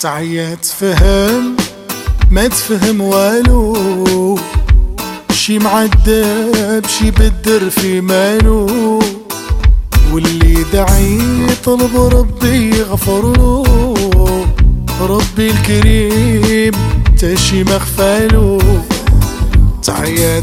تعيا تفهم ما تفهم والو، شي معذب شي بدر في مالو، واللي دعي طلب ربي يغفرلو، ربي الكريم تشي مغفالو. تعيا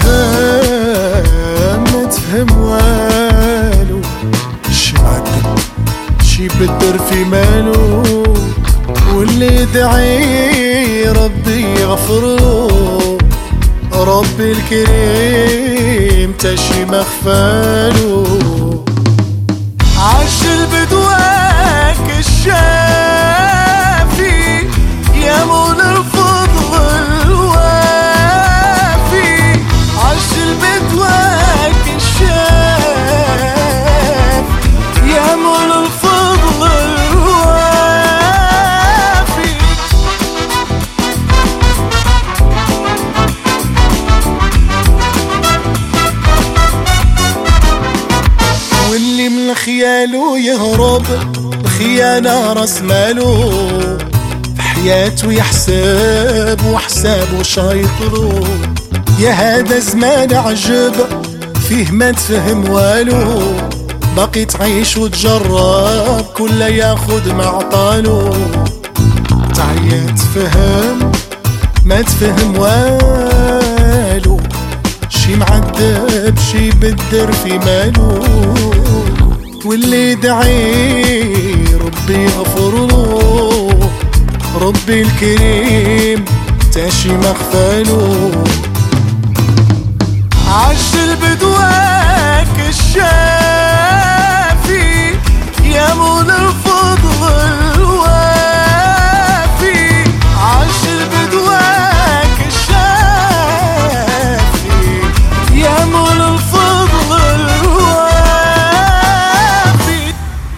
تفهم ما تفهم والو، شي معذب شي بدر في مالو، واللي دعي ربي يغفرلو، ربي الكريم تشي مغفالو. عش البدواك الشافي يا مولى الفضل الوافي، عش البدواك الشافي يا مولى الفضل الوافي. واللي من خياله يهرب الخيانة راس مالو، حياته يحسب وحسابه شايطلو. يا هذا زمان عجب فيه ما تفهم والو، باقي تعيش وتجرب كل ياخد معطالو. تعيا تفهم ما تفهم والو، شي معذب شي بدر في مالو، واللي دعي ربي يغفرلو، ربي الكريم تشي مغفالو. عش البدواك الشافي يا مولى الفضل الوافي، عش البدواك الشافي يا مولى الفضل الوافي.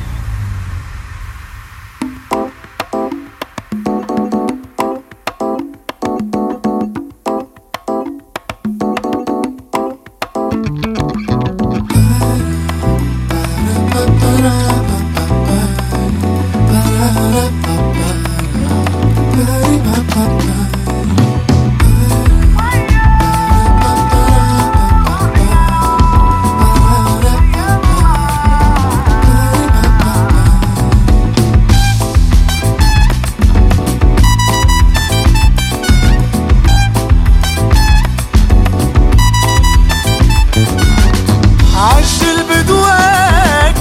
عش البدواك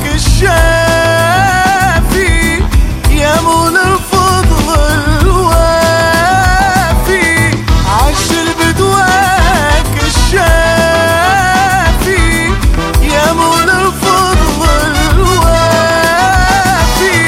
الشافي يا مولى الفضل الوافي، عش البدواك الشافي يا مولى الفضل الوافي.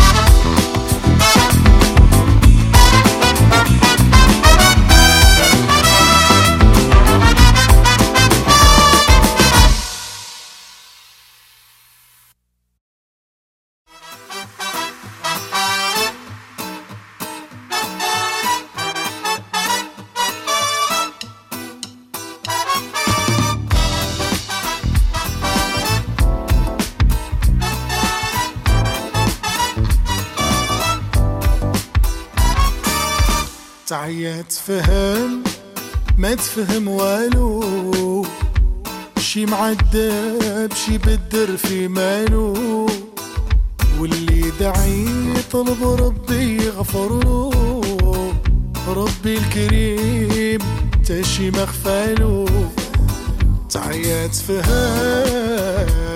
تعيا تفهم ما تفهم والو، شي معذب شي بدر في مالو، واللي دعي طلب ربي يغفرلو، ربي الكريم تشي مغفالو. تعيا تفهم